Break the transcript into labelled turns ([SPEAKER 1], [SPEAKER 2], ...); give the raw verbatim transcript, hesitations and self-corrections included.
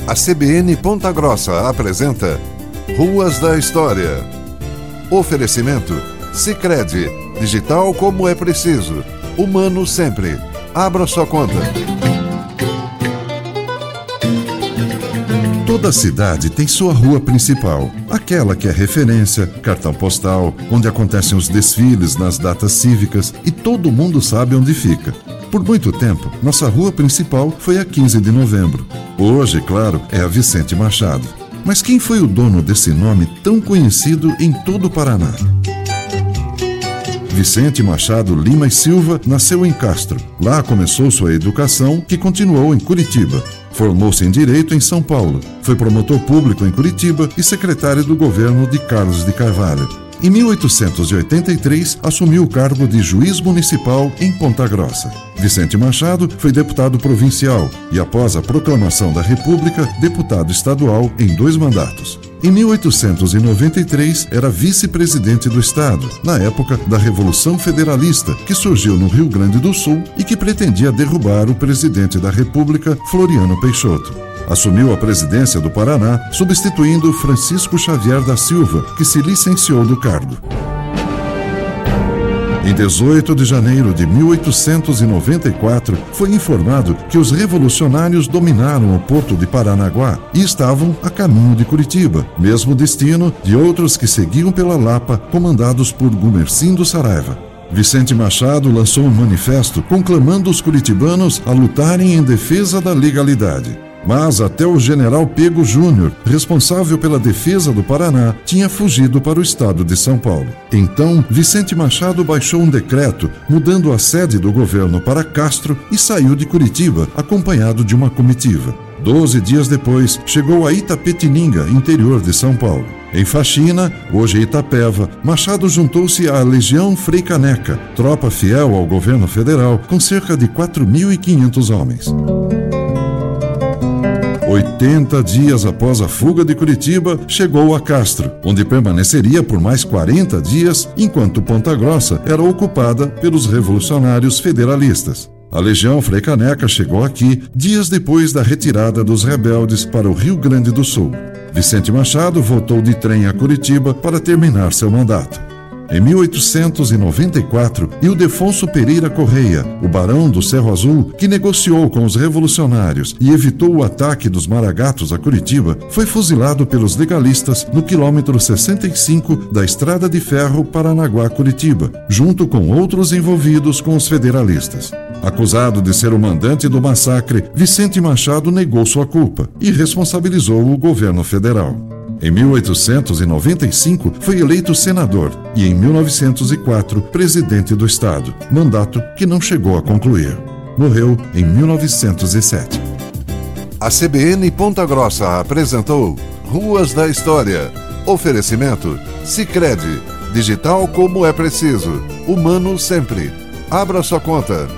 [SPEAKER 1] A C B N Ponta Grossa apresenta Ruas da História. Oferecimento Sicredi, digital como é preciso, humano sempre. Abra sua conta. Toda cidade tem sua rua principal, aquela que é referência, cartão postal, onde acontecem os desfiles nas datas cívicas e todo mundo sabe onde fica. Por muito tempo, nossa rua principal foi a quinze de novembro. Hoje, claro, é a Vicente Machado. Mas quem foi o dono desse nome tão conhecido em todo o Paraná? Vicente Machado Lima e Silva nasceu em Castro. Lá começou sua educação, que continuou em Curitiba. Formou-se em Direito em São Paulo. Foi promotor público em Curitiba e secretário do governo de Carlos de Carvalho. Em mil oitocentos e oitenta e três, assumiu o cargo de juiz municipal em Ponta Grossa. Vicente Machado foi deputado provincial e, após a proclamação da República, deputado estadual em dois mandatos. Em mil oitocentos e noventa e três, era vice-presidente do Estado, na época da Revolução Federalista, que surgiu no Rio Grande do Sul e que pretendia derrubar o presidente da República, Floriano Peixoto. Assumiu a presidência do Paraná, substituindo Francisco Xavier da Silva, que se licenciou do cargo. Em dezoito de janeiro de mil oitocentos e noventa e quatro, foi informado que os revolucionários dominaram o porto de Paranaguá e estavam a caminho de Curitiba, mesmo destino de outros que seguiam pela Lapa, comandados por Gumercindo Saraiva. Vicente Machado lançou um manifesto conclamando os curitibanos a lutarem em defesa da legalidade. Mas até o general Pego Júnior, responsável pela defesa do Paraná, tinha fugido para o estado de São Paulo. Então, Vicente Machado baixou um decreto, mudando a sede do governo para Castro e saiu de Curitiba, acompanhado de uma comitiva. Doze dias depois, chegou a Itapetininga, interior de São Paulo. Em Faxina, hoje Itapeva, Machado juntou-se à Legião Frei Caneca, tropa fiel ao governo federal, com cerca de quatro mil e quinhentos homens. oitenta dias após a fuga de Curitiba, chegou a Castro, onde permaneceria por mais quarenta dias, enquanto Ponta Grossa era ocupada pelos revolucionários federalistas. A Legião Frei Caneca chegou aqui dias depois da retirada dos rebeldes para o Rio Grande do Sul. Vicente Machado voltou de trem a Curitiba para terminar seu mandato. Em mil oitocentos e noventa e quatro, Ildefonso Pereira Correia, o barão do Cerro Azul, que negociou com os revolucionários e evitou o ataque dos Maragatos a Curitiba, foi fuzilado pelos legalistas no quilômetro sessenta e cinco da Estrada de Ferro Paranaguá-Curitiba, junto com outros envolvidos com os federalistas. Acusado de ser o mandante do massacre, Vicente Machado negou sua culpa e responsabilizou o governo federal. Em mil oitocentos e noventa e cinco, foi eleito senador e, em mil novecentos e quatro, presidente do Estado, mandato que não chegou a concluir. Morreu em mil novecentos e sete. A C B N Ponta Grossa apresentou Ruas da História. Oferecimento Sicredi, digital como é preciso, humano sempre. Abra sua conta.